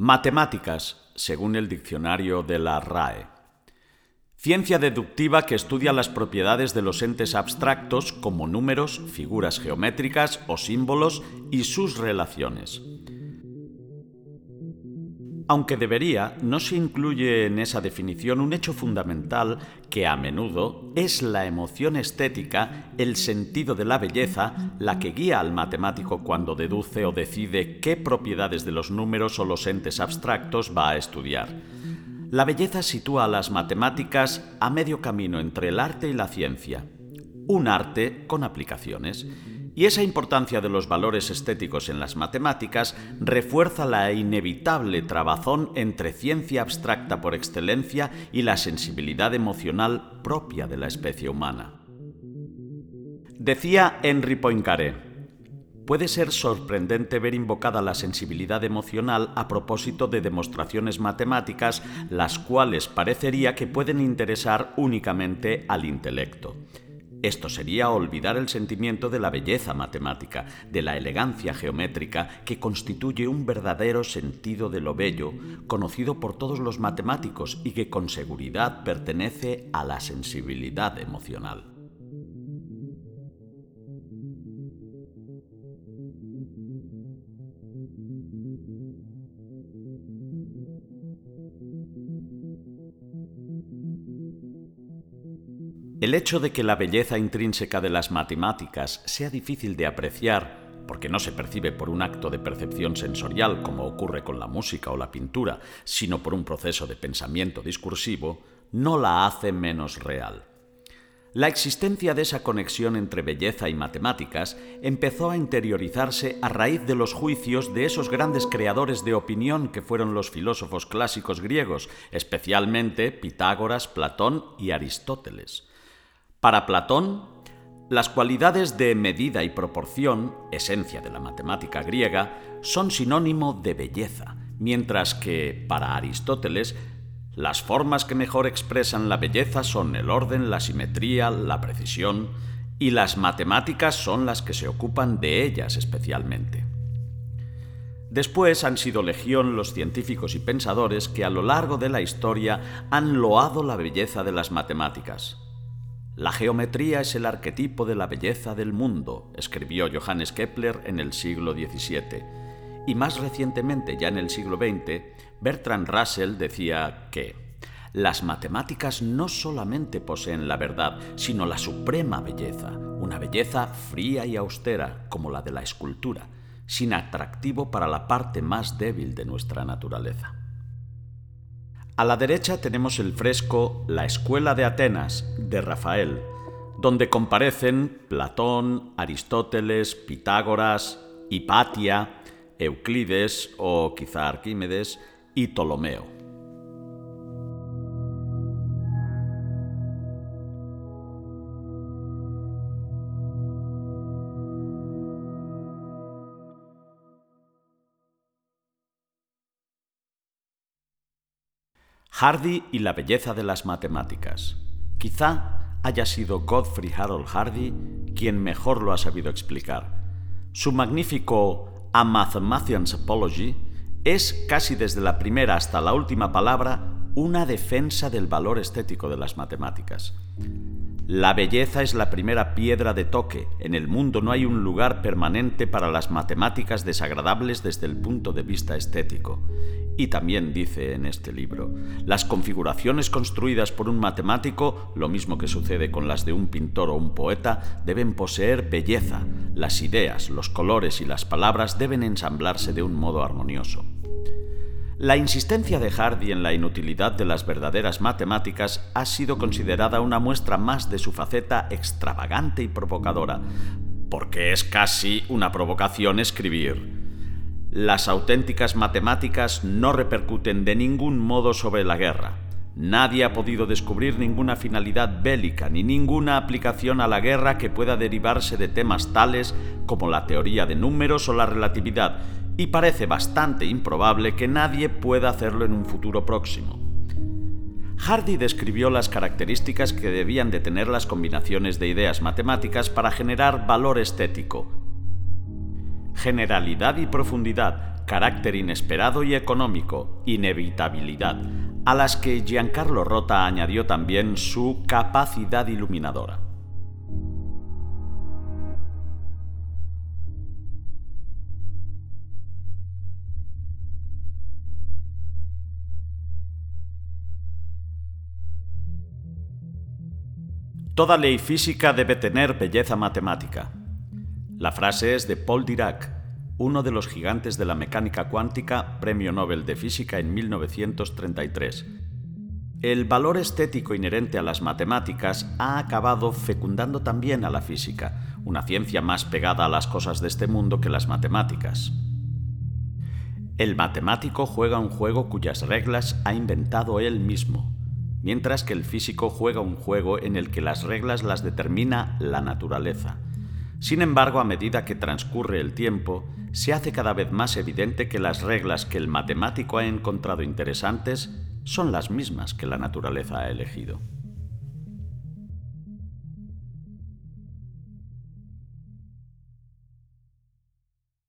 Matemáticas, según el diccionario de la RAE. Ciencia deductiva que estudia las propiedades de los entes abstractos como números, figuras geométricas o símbolos y sus relaciones. Aunque debería, no se incluye en esa definición un hecho fundamental que a menudo es la emoción estética, el sentido de la belleza, la que guía al matemático cuando deduce o decide qué propiedades de los números o los entes abstractos va a estudiar. La belleza sitúa a las matemáticas a medio camino entre el arte y la ciencia, un arte con aplicaciones. Y esa importancia de los valores estéticos en las matemáticas refuerza la inevitable trabazón entre ciencia abstracta por excelencia y la sensibilidad emocional propia de la especie humana. Decía Henri Poincaré: puede ser sorprendente ver invocada la sensibilidad emocional a propósito de demostraciones matemáticas, las cuales parecería que pueden interesar únicamente al intelecto. Esto sería olvidar el sentimiento de la belleza matemática, de la elegancia geométrica, que constituye un verdadero sentido de lo bello, conocido por todos los matemáticos y que con seguridad pertenece a la sensibilidad emocional. El hecho de que la belleza intrínseca de las matemáticas sea difícil de apreciar, porque no se percibe por un acto de percepción sensorial como ocurre con la música o la pintura, sino por un proceso de pensamiento discursivo, no la hace menos real. La existencia de esa conexión entre belleza y matemáticas empezó a interiorizarse a raíz de los juicios de esos grandes creadores de opinión que fueron los filósofos clásicos griegos, especialmente Pitágoras, Platón y Aristóteles. Para Platón, las cualidades de medida y proporción, esencia de la matemática griega, son sinónimo de belleza, mientras que, para Aristóteles, las formas que mejor expresan la belleza son el orden, la simetría, la precisión, y las matemáticas son las que se ocupan de ellas especialmente. Después han sido legión los científicos y pensadores que a lo largo de la historia han loado la belleza de las matemáticas. La geometría es el arquetipo de la belleza del mundo, escribió Johannes Kepler en el siglo XVII. Y más recientemente, ya en el siglo XX, Bertrand Russell decía que las matemáticas no solamente poseen la verdad, sino la suprema belleza, una belleza fría y austera, como la de la escultura, sin atractivo para la parte más débil de nuestra naturaleza. A la derecha tenemos el fresco La Escuela de Atenas, de Rafael, donde comparecen Platón, Aristóteles, Pitágoras, Hipatia, Euclides o quizá Arquímedes y Ptolomeo. Hardy y la belleza de las matemáticas. Quizá haya sido Godfrey Harold Hardy quien mejor lo ha sabido explicar. Su magnífico A Mathematician's Apology es, casi desde la primera hasta la última palabra, una defensa del valor estético de las matemáticas. La belleza es la primera piedra de toque. En el mundo no hay un lugar permanente para las matemáticas desagradables desde el punto de vista estético. Y también dice en este libro, las configuraciones construidas por un matemático, lo mismo que sucede con las de un pintor o un poeta, deben poseer belleza. Las ideas, los colores y las palabras deben ensamblarse de un modo armonioso. La insistencia de Hardy en la inutilidad de las verdaderas matemáticas ha sido considerada una muestra más de su faceta extravagante y provocadora, porque es casi una provocación escribir: las auténticas matemáticas no repercuten de ningún modo sobre la guerra. Nadie ha podido descubrir ninguna finalidad bélica ni ninguna aplicación a la guerra que pueda derivarse de temas tales como la teoría de números o la relatividad, y parece bastante improbable que nadie pueda hacerlo en un futuro próximo. Hardy describió las características que debían de tener las combinaciones de ideas matemáticas para generar valor estético. Generalidad y profundidad, carácter inesperado y económico, inevitabilidad, a las que Giancarlo Rota añadió también su capacidad iluminadora. Toda ley física debe tener belleza matemática. La frase es de Paul Dirac, uno de los gigantes de la mecánica cuántica, Premio Nobel de Física en 1933. El valor estético inherente a las matemáticas ha acabado fecundando también a la física, una ciencia más pegada a las cosas de este mundo que las matemáticas. El matemático juega un juego cuyas reglas ha inventado él mismo, mientras que el físico juega un juego en el que las reglas las determina la naturaleza. Sin embargo, a medida que transcurre el tiempo, se hace cada vez más evidente que las reglas que el matemático ha encontrado interesantes son las mismas que la naturaleza ha elegido.